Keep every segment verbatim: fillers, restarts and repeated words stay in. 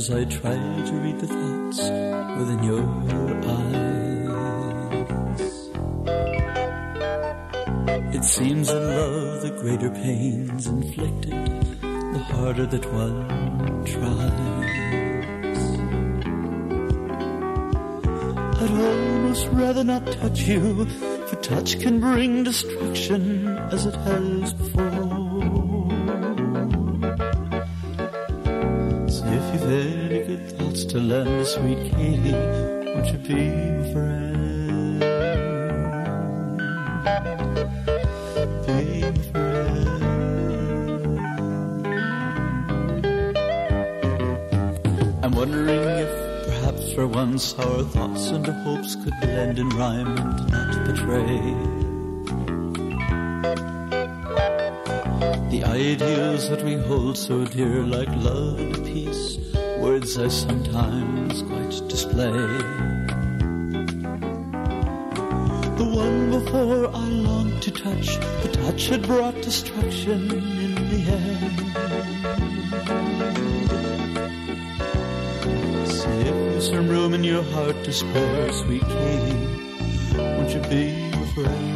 as I try to read the thoughts within your eyes. It seems in love the greater pains inflicted, the harder that one tries. I'd almost rather not touch you, for touch can bring destruction as it has before. So if you've any good thoughts to lend me, sweet Katie, won't you be my friend? Be my friend. I'm wondering if perhaps for once our thoughts and our hopes could blend in rhyme and not betray the ideals that we hold so dear, like love and peace, words I sometimes quite display. The one before I longed to touch, the touch had brought destruction in the end. Some room in your heart to spare, sweet Katie, won't you be my friend?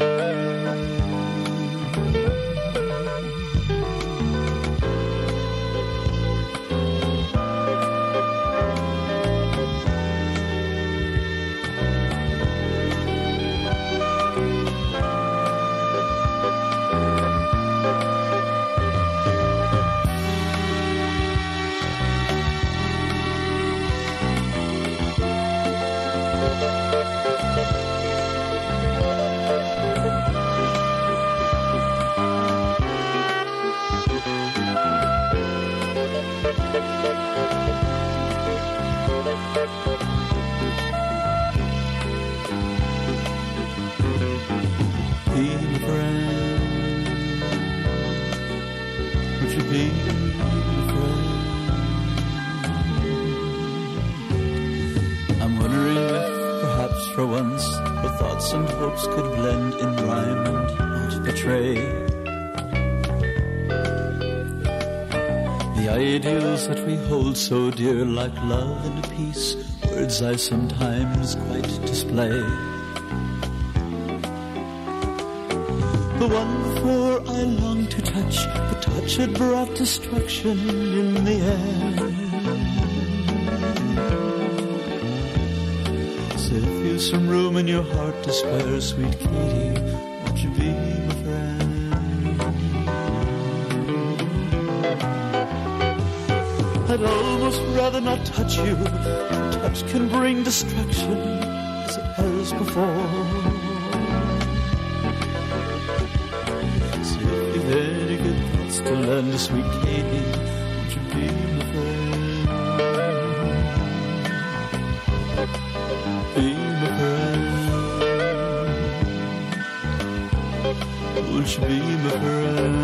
For once, the thoughts and hopes could blend in rhyme and not betray the ideals that we hold so dear, like love and peace, words I sometimes quite display. The one before I longed to touch, the touch had brought destruction in the end. Some room in your heart to spare, sweet Katie, won't you be my friend? I'd almost rather not touch you, touch can bring destruction as it has before. So if you've any good thoughts to lend to sweet Katie, won't you be my friend? Be won't you be my friend?